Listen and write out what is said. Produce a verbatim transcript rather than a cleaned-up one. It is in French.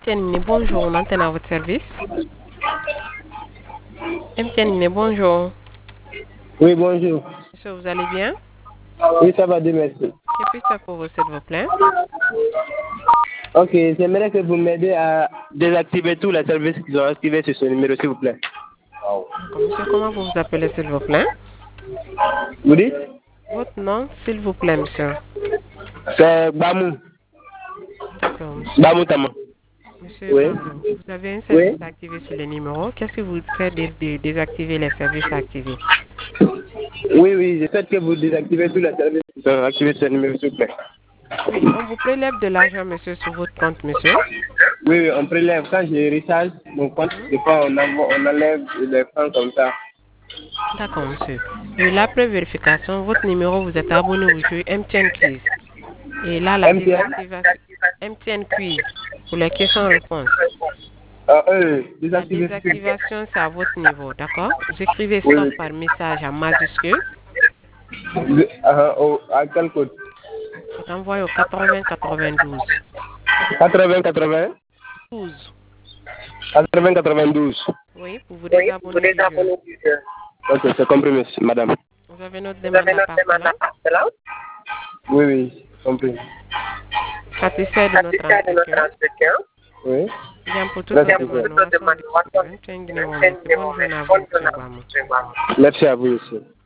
Mtienne, bonjour, on antenne à votre service. Mtienne, bonjour. Oui, bonjour. Monsieur, vous allez bien? Oui, ça va, Dieu merci. Que puis-je faire pour vous, s'il vous plaît? Ok, j'aimerais que vous m'aidez à désactiver tous les services qu'ils ont activés sur ce numéro, s'il vous plaît. D'accord, monsieur, comment vous vous appelez, s'il vous plaît? Vous dites? Votre nom, s'il vous plaît, monsieur. C'est Bamou. D'accord, monsieur. Bamou Tama. Monsieur Oui. Bamou, vous avez un service Oui. activé sur le numéro. Qu'est-ce que vous faites de, de désactiver les services activés? Oui, oui, je souhaite que vous désactivez tous les services qui sont activés sur ce numéro, s'il vous plaît. Oui, on vous prélève de l'argent, monsieur, sur votre compte, monsieur. Oui, oui, on prélève. Quand je recharge mon compte, Mhm. des fois on, envoie- on enlève les francs comme ça. D'accord, monsieur. Et l'après vérification, votre numéro, vous êtes abonné au jeu M T N Quiz. Et là, la M T N? désactivation M T N Quiz pour les questions-réponses. Ah, euh, La désactiver. désactivation, c'est à votre niveau, d'accord? Vous écrivez Oui, stop oui. par message en majuscule. De- ah, oh, à quel code? Vous envoyez au quatre-vingts quatre-vingt-douze. quatre-vingts quatre-vingts? douze. quatre-vingts quatre-vingt-douze. Oui, pour vous Oui, vous désabonner êtes du jeu. abonné du jeu. Ok, c'est compris, monsieur, madame. Vous avez notre Vous demande avez à notre part demande à cela. part cela? Oui, oui, compris. Satisfait de notre Satisfait de notre entretien. entretien? Oui. Bien, pour toutes Merci les beaucoup. demandes, nous restons disponibles. Bonne journée à vous, monsieur Bamou. Merci à vous aussi.